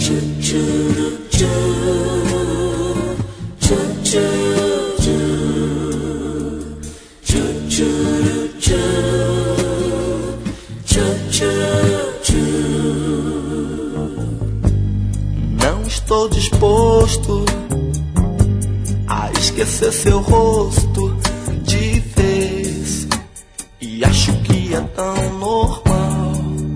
Não estou disposto a esquecer seu rosto de vez, e acho que é tão normal.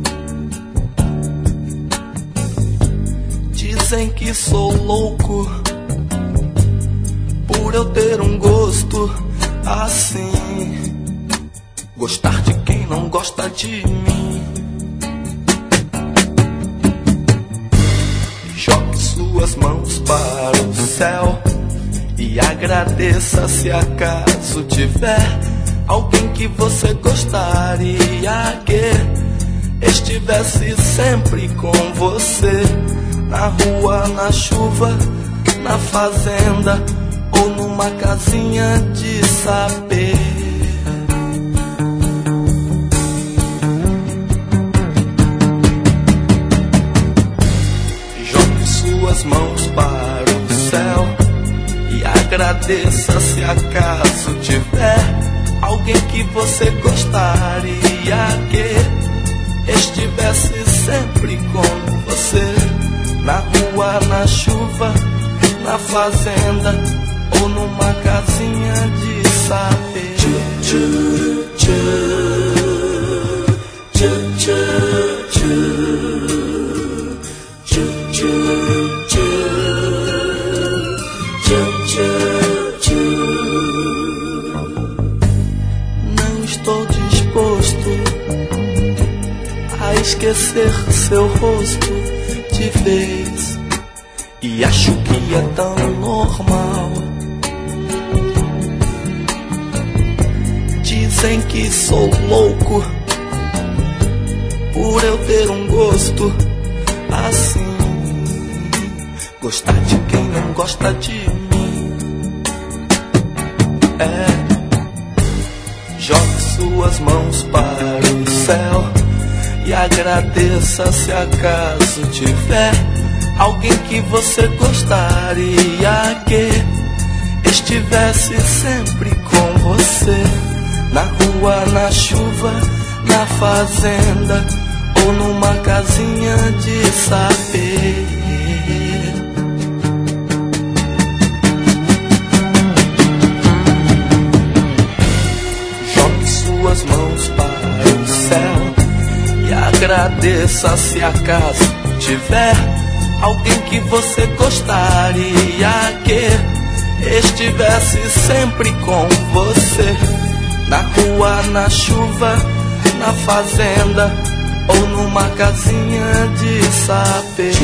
Dizem que sou louco por eu ter um gosto assim, gostar de quem não gosta de mim. Jogue suas mãos para o céu e agradeça se acaso tiver alguém que você gostaria que estivesse sempre com você, na rua, na chuva, na fazenda ou numa casinha de saber. Jogue suas mãos para o céu e agradeça se acaso tiver alguém que você gostaria que estivesse sempre com você, na rua, na chuva, na fazenda ou numa casinha de saber. Não estou disposto a esquecer seu rosto de vez, e acho que é tão normal. Dizem que sou louco por eu ter um gosto assim, gostar de quem não gosta de mim. Jogue suas mãos para o céu e agradeça se acaso tiver alguém que você gostaria que estivesse sempre com você, na rua, na chuva, na fazenda ou numa casinha de saber. Jogue suas mãos para o céu e agradeça se acaso tiver alguém que você gostaria que estivesse sempre com você, na rua, na chuva, na fazenda ou numa casinha de saber.